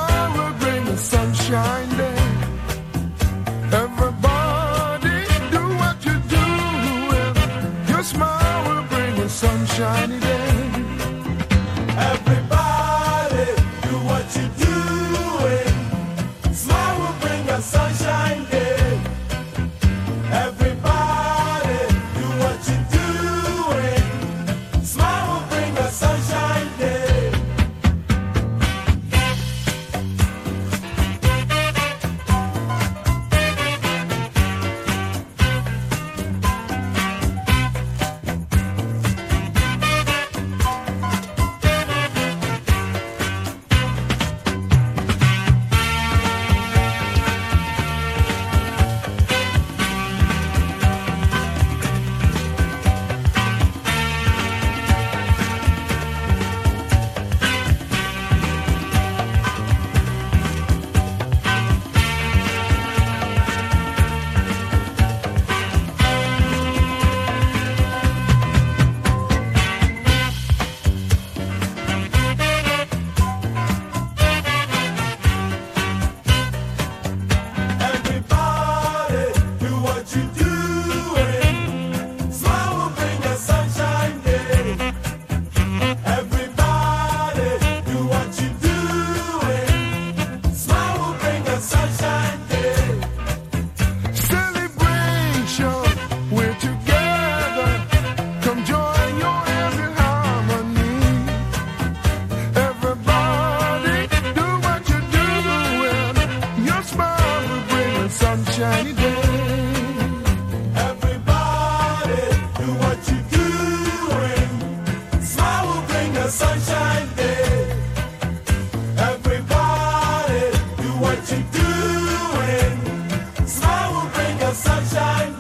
smile will bring a sunshine day. Everybody do what you're doing. Your smile will bring a sunshiny day. Everybody do what you're doing. Smile will bring a sunshine day. Everybody do what you're doing. Smile will bring a sunshine day. Sunshiny day. Everybody do what you're doing. Smile will bring a sunshine day. Everybody do what you're doing. Smile will bring a sunshine day.